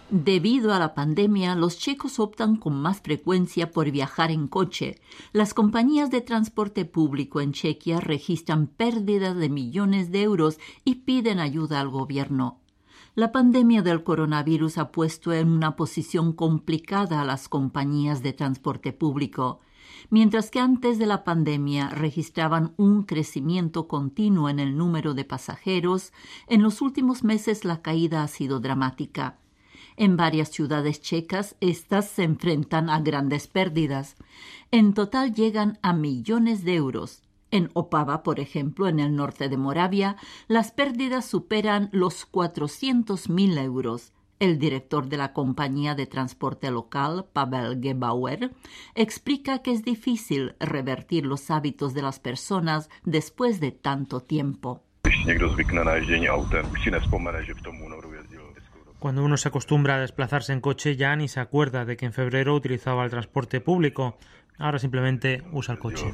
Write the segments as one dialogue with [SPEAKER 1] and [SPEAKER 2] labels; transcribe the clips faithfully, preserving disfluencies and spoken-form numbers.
[SPEAKER 1] Debido a la pandemia, los checos optan con más frecuencia por viajar en coche. Las compañías de transporte público en Chequia registran pérdidas de millones de euros y piden ayuda al gobierno. La pandemia del coronavirus ha puesto en una posición complicada a las compañías de transporte público. Mientras que antes de la pandemia registraban un crecimiento continuo en el número de pasajeros, en los últimos meses la caída ha sido dramática. En varias ciudades checas, estas se enfrentan a grandes pérdidas. En total llegan a millones de euros. En Opava, por ejemplo, en el norte de Moravia, las pérdidas superan los cuatrocientos mil euros. El director de la compañía de transporte local, Pavel Gebauer, explica que es difícil revertir los hábitos de las personas después de tanto tiempo.
[SPEAKER 2] Cuando uno se acostumbra a desplazarse en coche, ya ni se acuerda de que en febrero utilizaba el transporte público. Ahora simplemente usa el coche.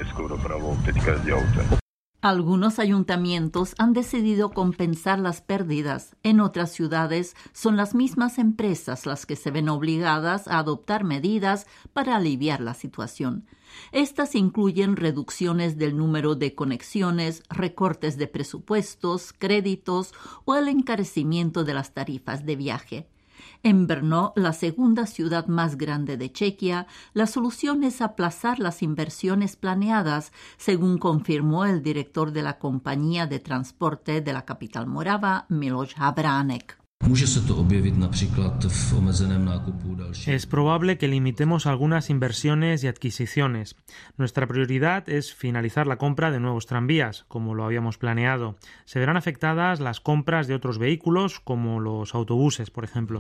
[SPEAKER 1] Algunos ayuntamientos han decidido compensar las pérdidas. En otras ciudades son las mismas empresas las que se ven obligadas a adoptar medidas para aliviar la situación. Estas incluyen reducciones del número de conexiones, recortes de presupuestos, créditos o el encarecimiento de las tarifas de viaje. En Brno, la segunda ciudad más grande de Chequia, la solución es aplazar las inversiones planeadas, según confirmó el director de la compañía de transporte de la capital morava, Miloš Havránek.
[SPEAKER 2] Es probable que limitemos algunas inversiones y adquisiciones. Nuestra prioridad es finalizar la compra de nuevos tranvías, como lo habíamos planeado. Se verán afectadas las compras de otros vehículos, como los autobuses, por ejemplo.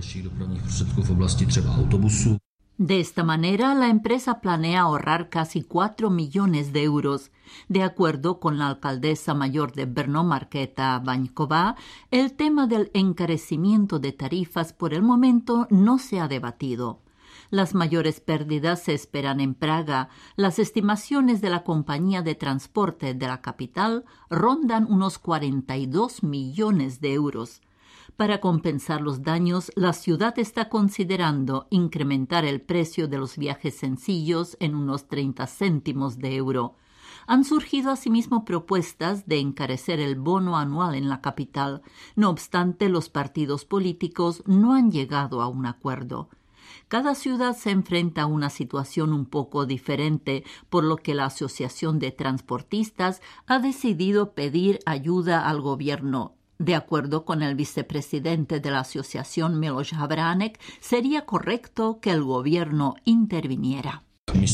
[SPEAKER 1] De esta manera, la empresa planea ahorrar casi cuatro millones de euros. De acuerdo con la alcaldesa mayor de Brno, Markéta Vaňková, el tema del encarecimiento de tarifas por el momento no se ha debatido. Las mayores pérdidas se esperan en Praga. Las estimaciones de la compañía de transporte de la capital rondan unos cuarenta y dos millones de euros. Para compensar los daños, la ciudad está considerando incrementar el precio de los viajes sencillos en unos treinta céntimos de euro. Han surgido asimismo propuestas de encarecer el bono anual en la capital. No obstante, los partidos políticos no han llegado a un acuerdo. Cada ciudad se enfrenta a una situación un poco diferente, por lo que la Asociación de Transportistas ha decidido pedir ayuda al gobierno. De acuerdo con el vicepresidente de la asociación, Miloš Havránek, sería correcto que el gobierno interviniera.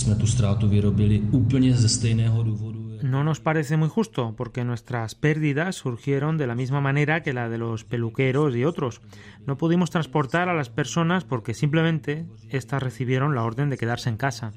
[SPEAKER 2] No nos parece muy justo, porque nuestras pérdidas surgieron de la misma manera que la de los peluqueros y otros. No pudimos transportar a las personas porque simplemente éstas recibieron la orden de quedarse en casa.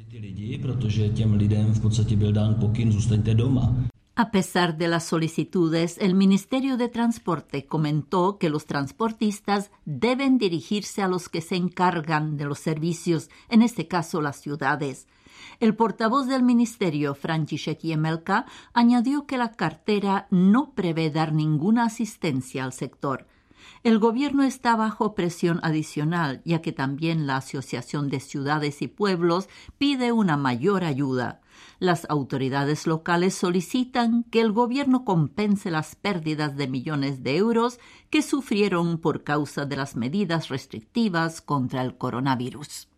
[SPEAKER 1] A pesar de las solicitudes, el Ministerio de Transporte comentó que los transportistas deben dirigirse a los que se encargan de los servicios, en este caso las ciudades. El portavoz del Ministerio, František Jemelka, añadió que la cartera no prevé dar ninguna asistencia al sector. El gobierno está bajo presión adicional, ya que también la Asociación de Ciudades y Pueblos pide una mayor ayuda. Las autoridades locales solicitan que el gobierno compense las pérdidas de millones de euros que sufrieron por causa de las medidas restrictivas contra el coronavirus.